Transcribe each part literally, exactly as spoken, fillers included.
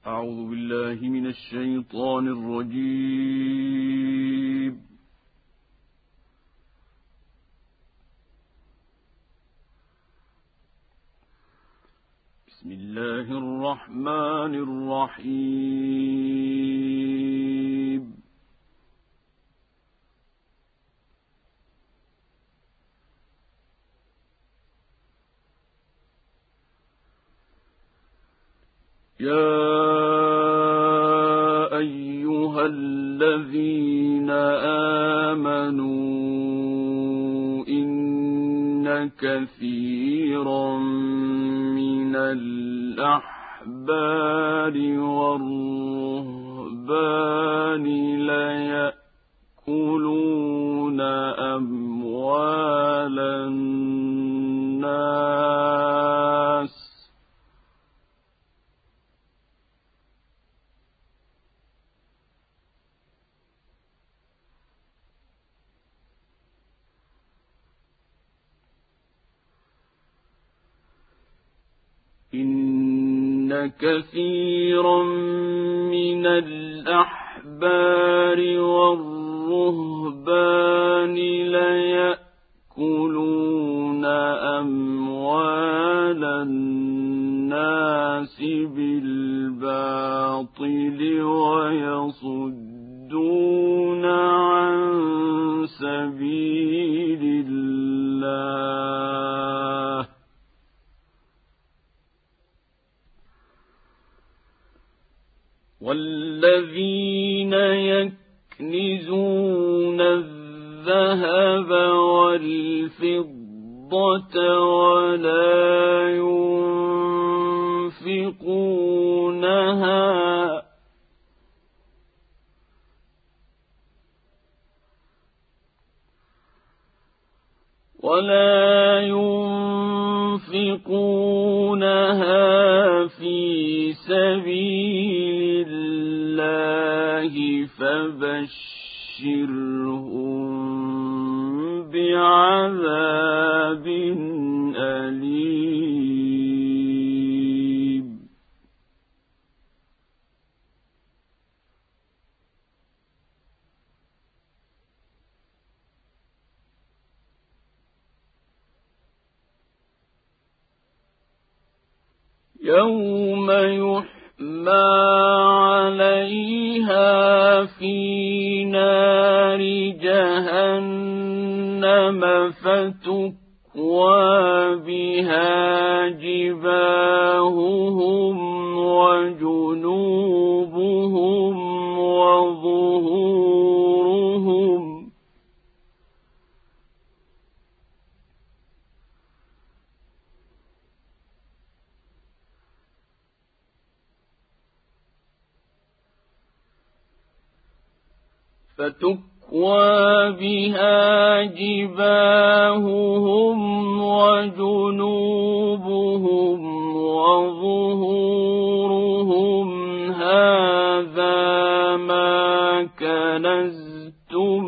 أعوذ بالله من الشيطان الرجيم. بسم الله الرحمن الرحيم. يا أيها الذين آمنوا إن كثيرا من الأحبار والرهبان ليأكلون أموال الناس إن كثيرا من الأحبار والرهبان ليأكلون أموال الناس بالباطل ويصدون عن سبيل الله والذين يكنزون الذهب والفضة ولا ينفقونها ولا ينفقونها في سبيل الله فبشرهم بعذاب أليم. يوم يحمى عليها في نار جهنم فتكوى بها جباههم وجنوبهم وظهورهم فتكوى بها جباههم وجنوبهم وظهورهم هذا ما كنزتم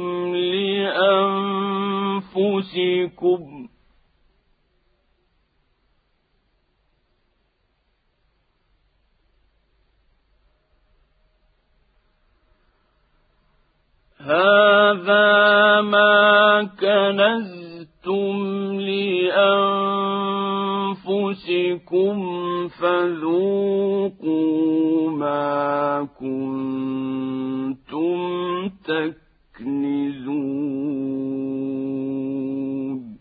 لأنفسكم هذا ما كنزتم لأنفسكم فذوقوا ما كنتم تكنزون.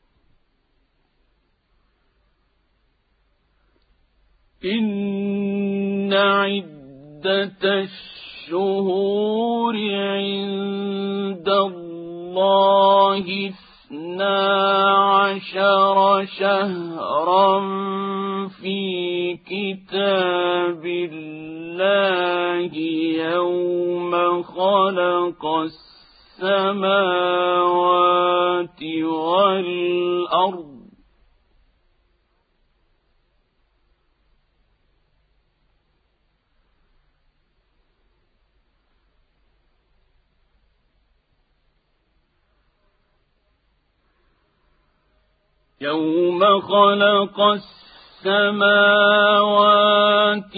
إن عدة الشهور عند الله اثنا عشر شهرا في كتاب الله يوم خلق السماوات والأرض يوم خلق السماوات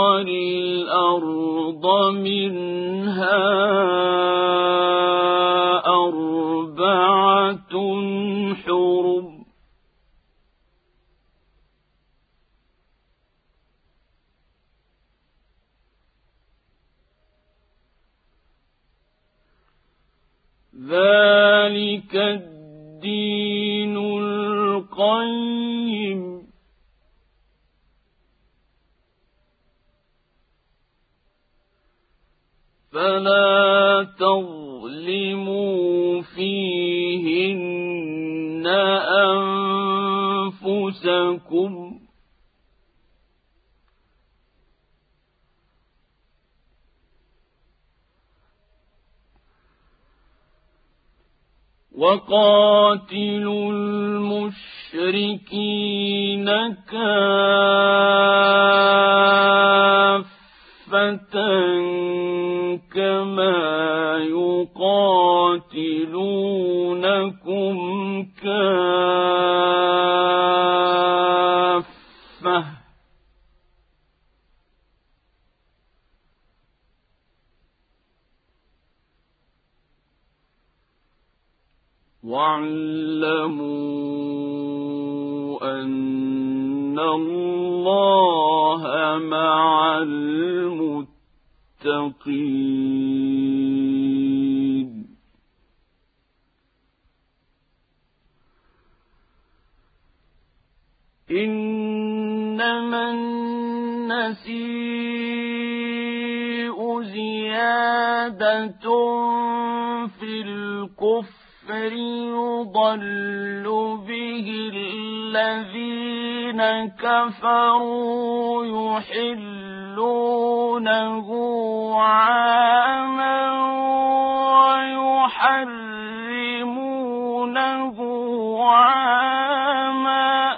والأرض منها أربعة حرم ذلك الدين القيم فلا تظلموا فيهن أنفسكم وقاتلوا المشركين كافة كما يقاتلونكم كافة واعلموا أن الله مع المتقين إنما النسيء زيادة في الكفر يضل به الذين كفروا يحلونه عاما ويحرمونه عاما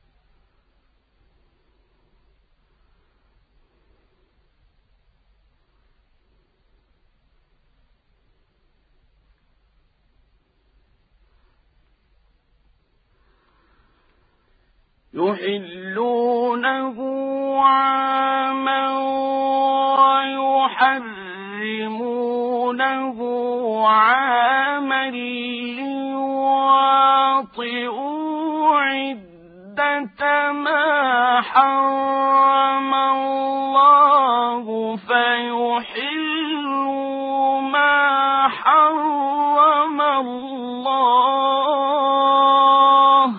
يحلونه عاما ويحرمونه عاما ليواطئوا عدة ما حرم الله فيحلوا ما حرم الله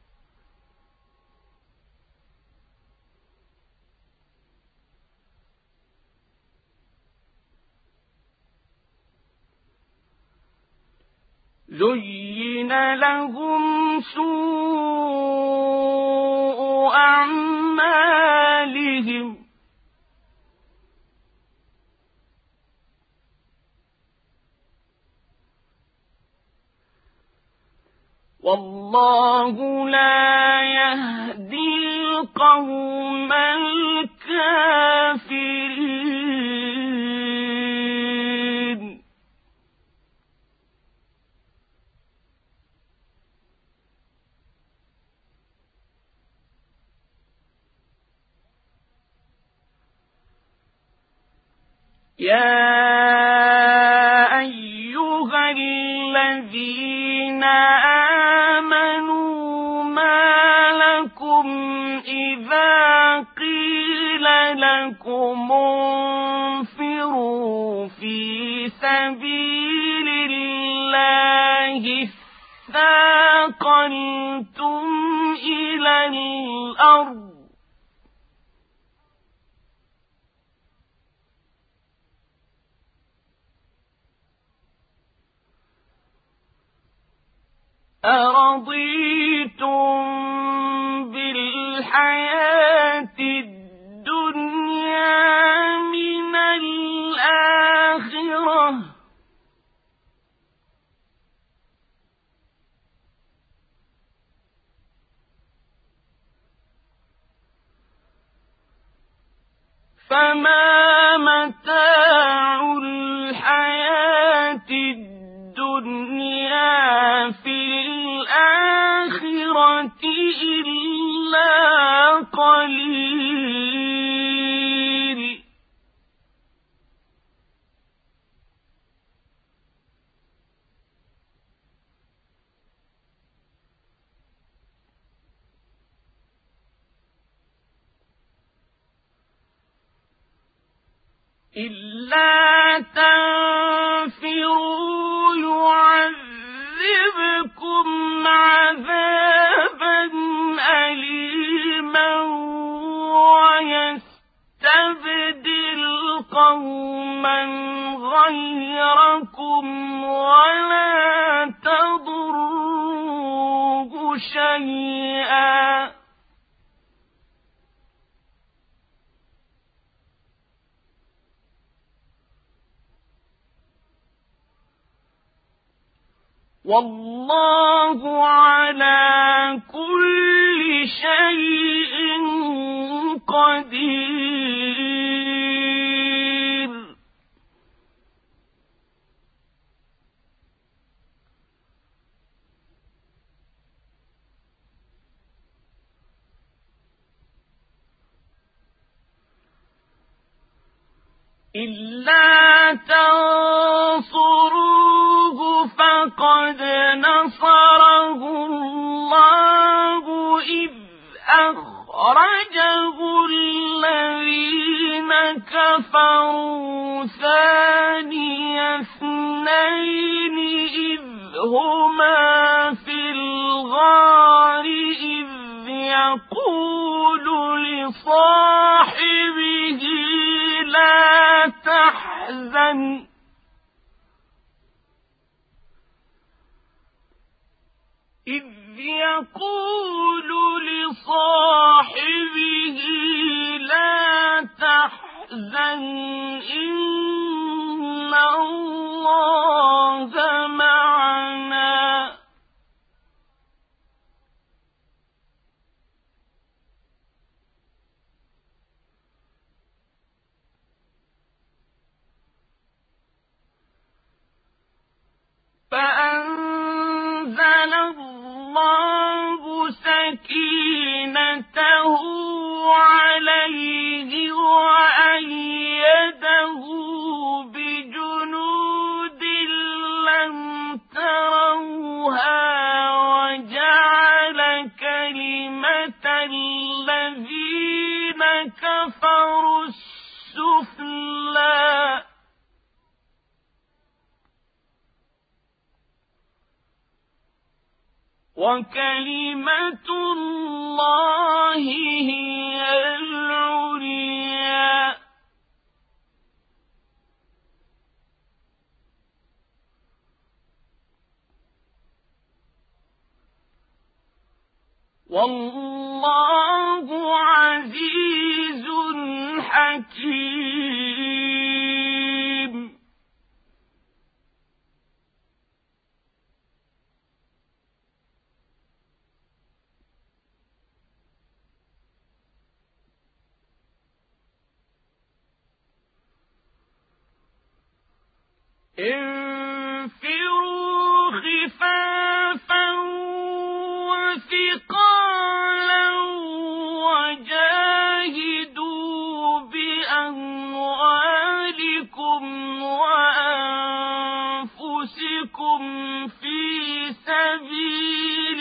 زين لهم سوء أعمالهم والله لا يهدي القوم الكافرين يا أيها الذين آمنوا ما لكم إذا قيل لكم انفروا في سبيل الله اثاقلتم إلى الأرض أرضيتم بالحياة الدنيا من الآخرة فما متاع الحياة الدنيا في الآخرة إلا قليل قليل إلا تنفروا يعذبكم عذابا أليما ويستبدل قوما غيركم ولا تضروه شيئا والله على كل شيء قدير إلا تنصروه فقد نصره الله إذ أخرجه الذين كفروا ثاني اثنين إذ هما في الغار إذ يقول لصاحبه لا تحزن إذ يقول لصاحبه لا تحزن إن الله معنا فأنزل الله سكينته عليه وأيده بجنود لم تروها وجعل كلمة الذين كفروا السفلى وكلمة الله هي العليا والله عزيز حكيم انفروا خفافا وثقالا وجاهدوا بأموالكم وأنفسكم في سبيل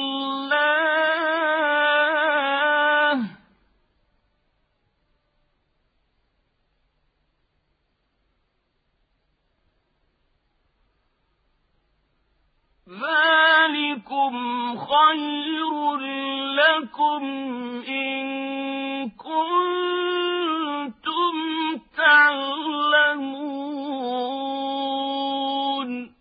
الله ذلكم خير لكم إن كنتم تعلمون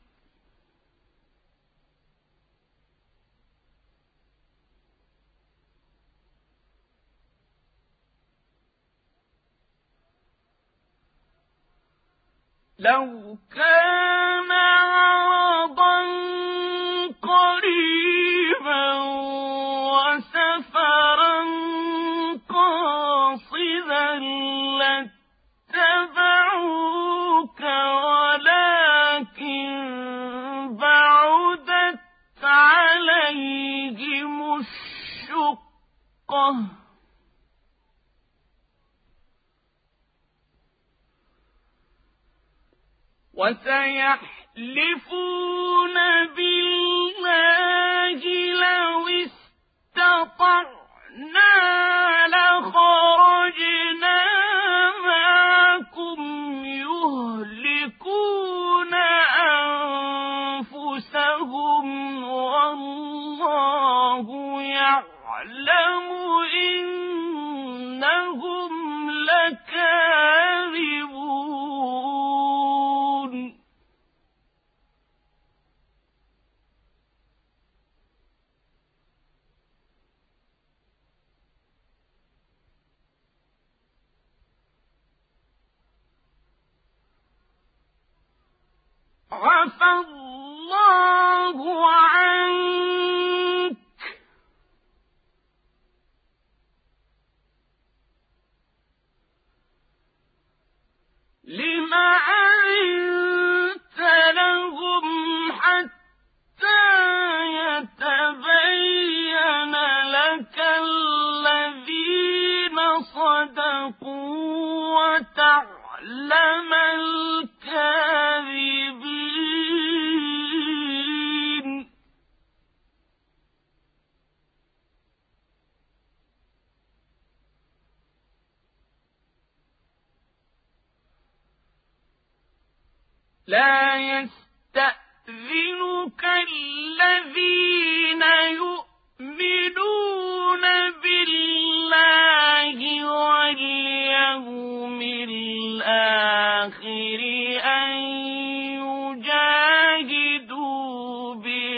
لو كان عرضا قريبا وسفرا قاصدا لاتبعوك ولكن بعدت عليهم الشقة وسيحلفون بالله لو استطعنا لخرجنا معكم يهلكون أنفسهم والله يعلم إنهم لكاذبون عفى الله عنك لم أذنت لهم حتى يتبين لك الذين صدقوا وتعلم الكاذبين لا يستأذنك الذين يؤمنون بالله واليوم الآخر أن يجاهدوا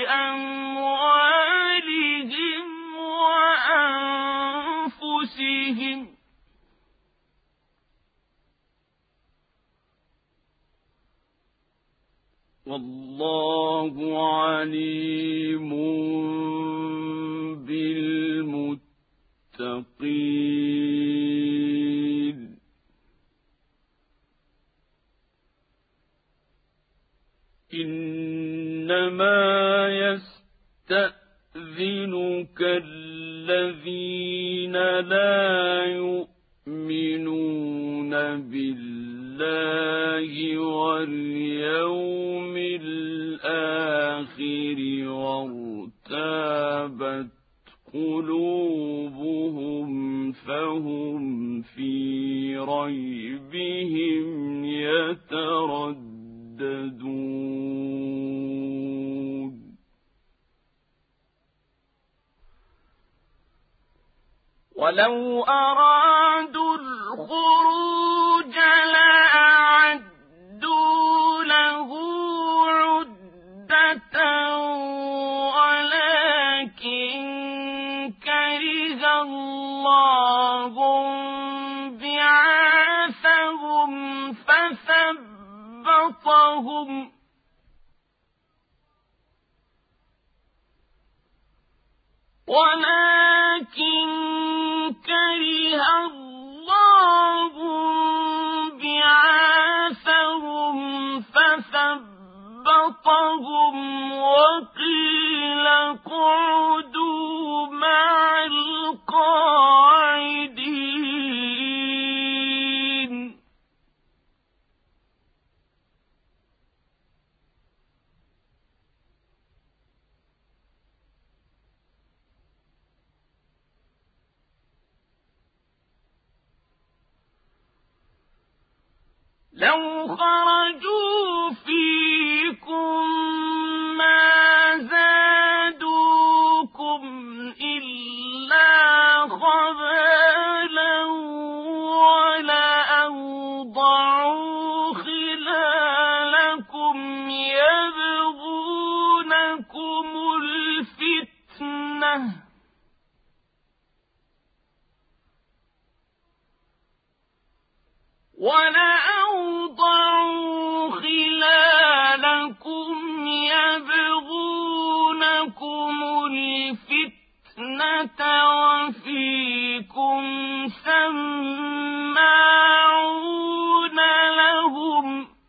بأموالهم وأنفسهم والله عليم بالمتقين إنما يستأذنك الذين لا يؤمنون بالله واليوم الآخر وارتابت قلوبهم فهم في ريبهم يترددون ولو أرادوا الخروج لأعدوا له عدة ولكن كره الله بعاثهم فثبطهم ولكن كره الله بعاثهم فثبطهم وقيل اقعدوا مع القاعدين لو خرجوا فيكم ما زادوكم إلا خبالا ولأوضعوا خلالكم يبغونكم الفتنة ولأوضعوا خلالكم يبغونكم الفتنة وفيكم سماعون لهم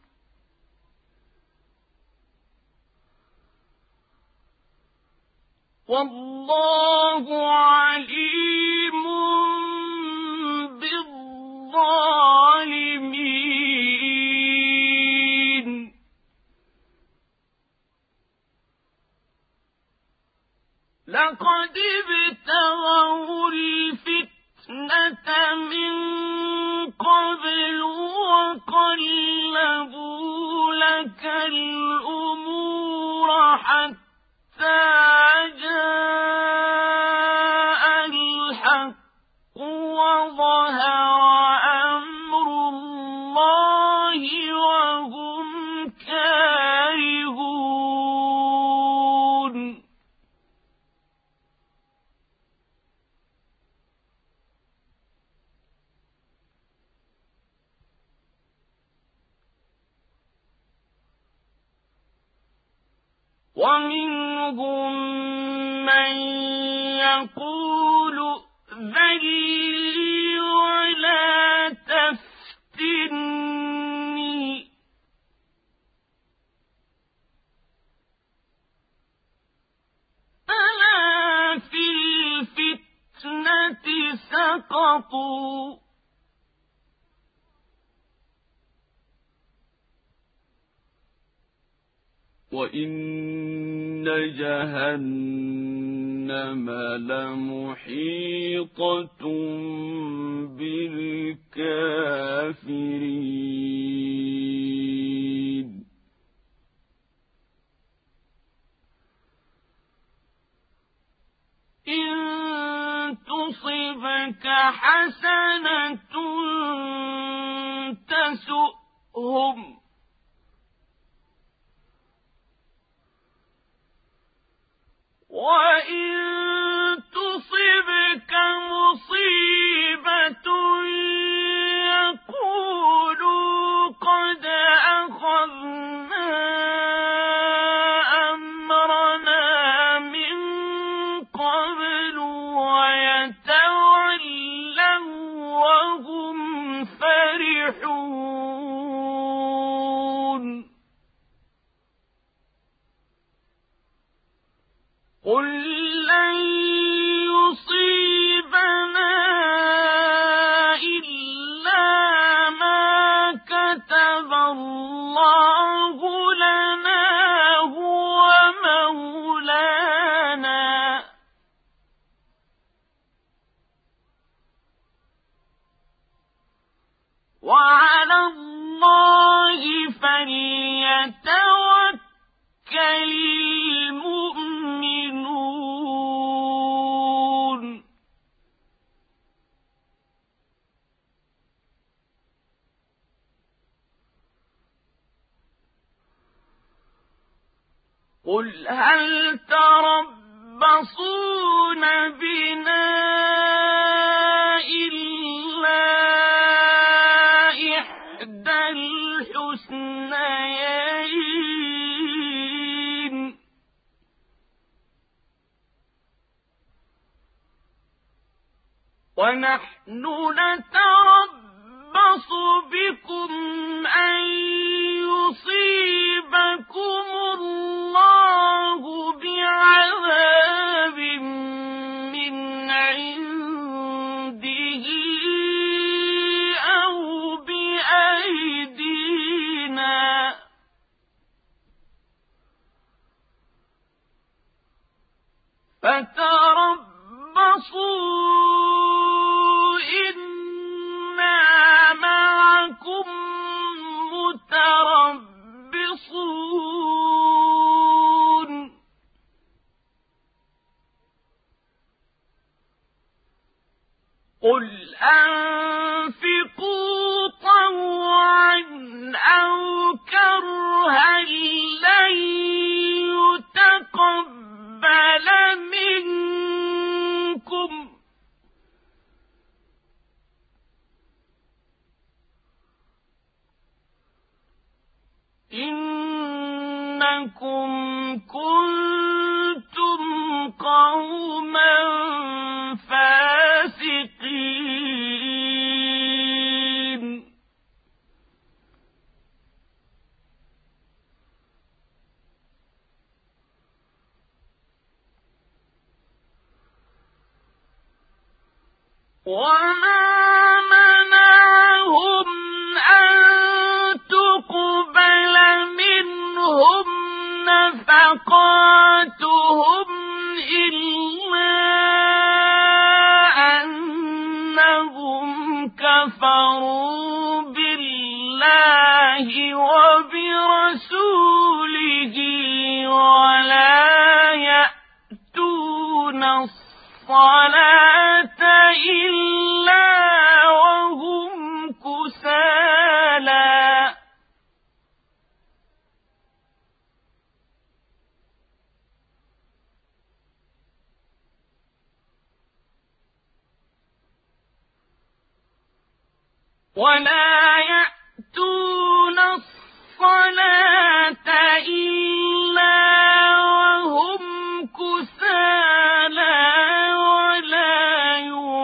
والله عليم بالظالمين لقد ابتغوا الفتنة من قبل وقلبوا لك الأمور حتى جاء الحق وظهر أمر الله وهم كارهون ومنهم من يقول ائذن لي ولا تفتني ألا في الفتنة سقطوا وإن جهنم لمحيطة بالكافرين إن تصبك حسنة تسؤهم وإن تصبك مصيبة يقولوا قد أخذنا أمرنا من قبل ويتولوا وهم فرحون قل لن يصيبنا إلا ما كتب الله لنا هو مولانا وعلى الله فليتوكل المؤمنون قل هل تربصون بنا إلا إحدى الحسنيين ونحن نتربص بكم أن يصيبكم الله بعذاب من عنده أو بأيدينا فتربصوا إنا معكم متربصون قل أنفقوا طوعا أو كرها لن يتقبل منكم إنكم كنتم قوما فاسقين وما منعهم أن تقبل منهم نفقاتهم إلا كفروا بالله وبرسوله ولا يأتون الصلاة إلا وهم كسالى ولا يأتون الصلاة إلا وهم كسالى ولا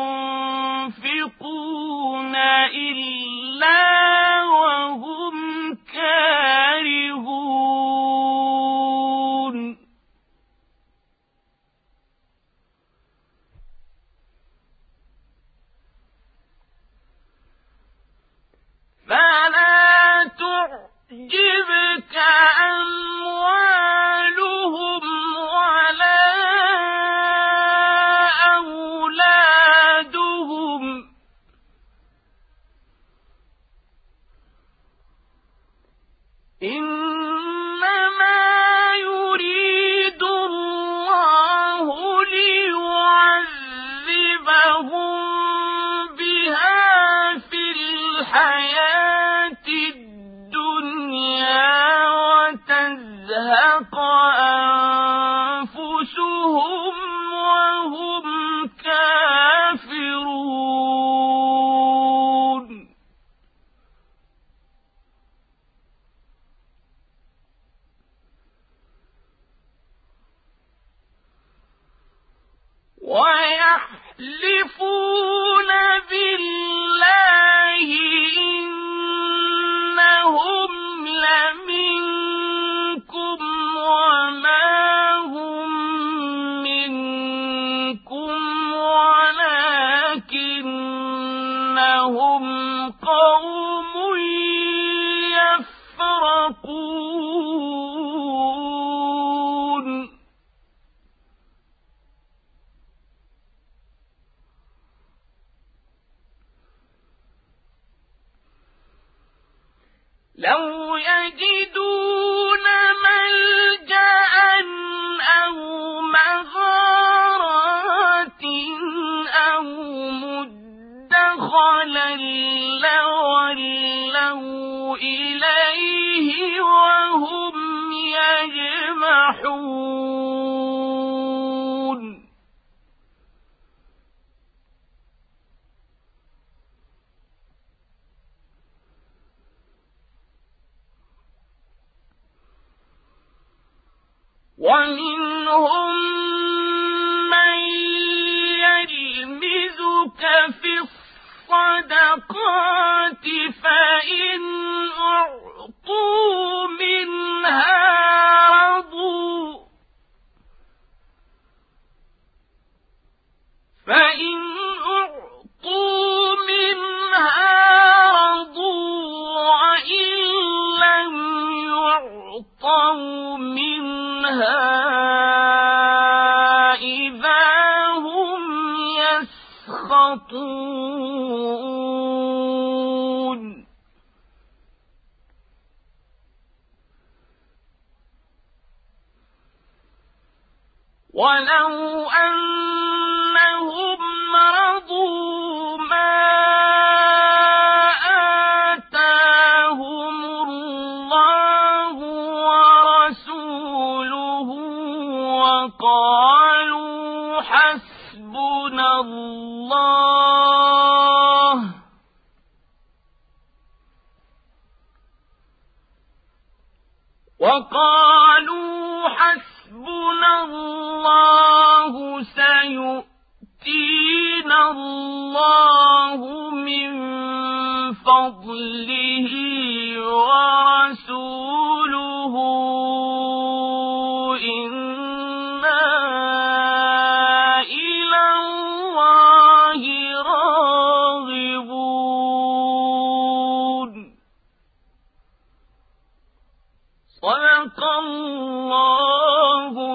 ينفقون إلا وهم كارهون فلا تعجبك أموالهم ولا أولادهم إنما يريد الله ليعذبهم بها في الحياة الدنيا وتزهق أنفسهم وهم كافرون ويحلفون بالله إنهم لمنكم وما هم منكم ولكنهم قوم يفرقون لو يجدون ملجأ أو مغارات أو مدخلا لولوا إليه وهم يجمحون ومنهم من يلمزك في الصدقات فإن أعطوا منها رضوا فإن أعطوا منها رضوا وإن لم يعطوا منها إذا هم يسخطون ولو أنهم رضوا ما آتاهم الله ورسوله وقالوا حسبنا الله وقالوا حسبنا الله سيؤتينا الله من فضله ورسوله إنا إلى الله راغبون صدق الله